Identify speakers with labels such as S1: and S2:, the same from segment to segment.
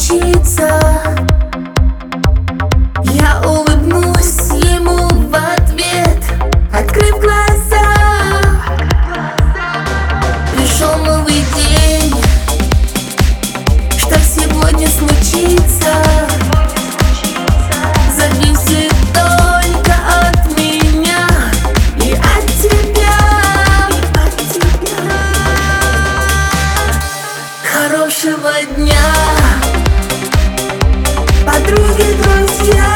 S1: случится, я улыбнусь ему в ответ, открыв глаза. Пришел новый день, что сегодня случится, зависит только от меня и от тебя. Хорошего дня, подруги, друзья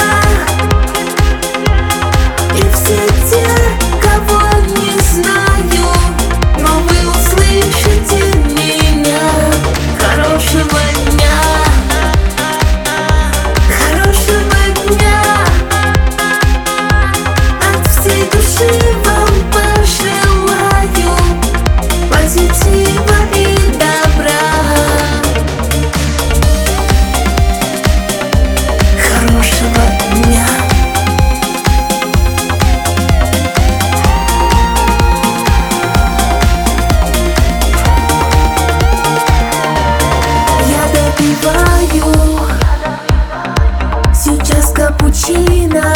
S1: и все те, кого не знаю, но вы услышите меня. Хорошего дня, хорошего дня, от всей души вам пожелаю позитива и добра. Сейчас капучино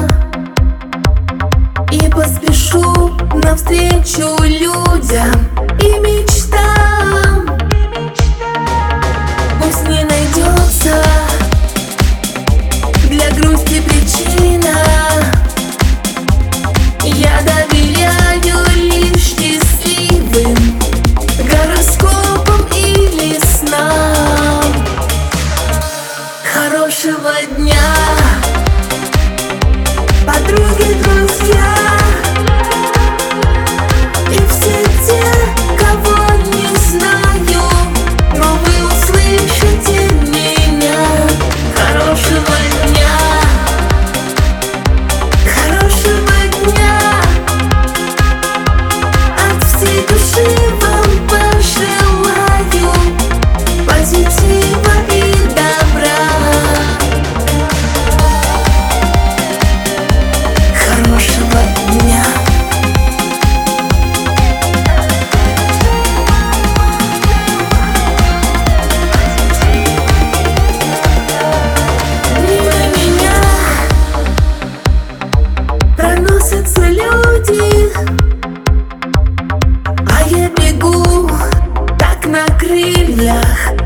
S1: и поспешу навстречу людям и мечтам. Пусть не найдется для грусти причина, я доверяю лишь счастливым гороскопам или снам. Хорошего дня, подруги, друзья и все те, кого не знаю, но вы услышите меня. Хорошего дня, хорошего дня, от всей души вам пожелаю позитива и добра. Проносятся люди, а я бегу так на крыльях.